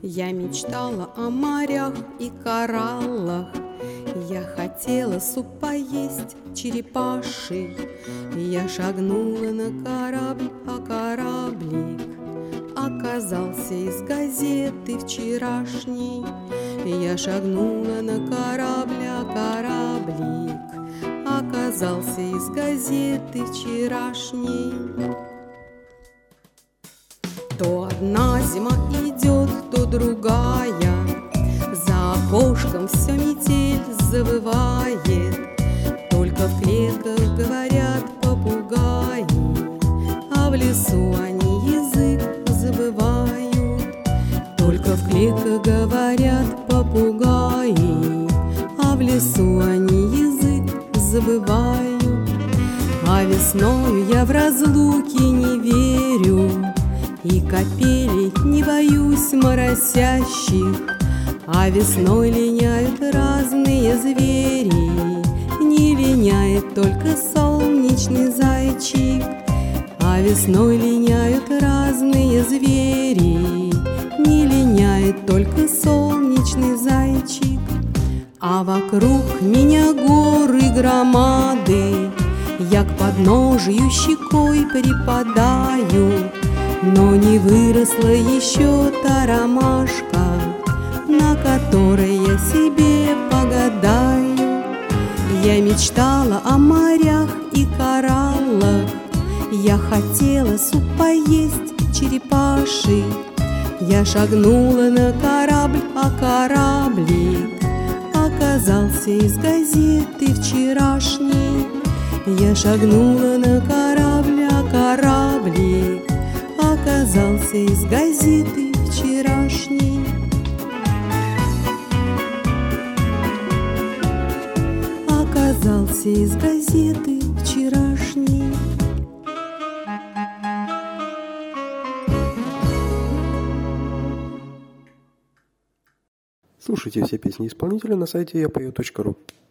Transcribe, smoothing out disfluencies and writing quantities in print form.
Я мечтала о морях и кораллах, я хотела суп поесть черепаший. Я шагнула на корабль, а кораблик оказался из газеты вчерашней. Я шагнула на корабль, а кораблик оказался из газеты вчерашней. То одна зима идет, то другая, за окошком все метель завывает. Только в клетках говорят попугаи, а в лесу они язык забывают. Только в клетках говорят попугаи, а в лесу они язык забывают. А весною я в разлуке не верю, и капелей не боюсь моросящих. А весной линяют разные звери, не линяет только солнечный зайчик. А весной линяют разные звери, не линяет только солнечный зайчик. А вокруг меня горы громады, я к подножию щекой припадаю. Но не выросла еще та ромашка, на которой я себе погадаю. Я мечтала о морях и кораллах, я хотела суп поесть черепаший. Я шагнула на корабль, а кораблик оказался из газеты вчерашней. Я шагнула на корабль, а кораблик оказался из газеты вчерашней. Оказался из газеты вчерашней. Слушайте все песни исполнителя на сайте yapою.ru.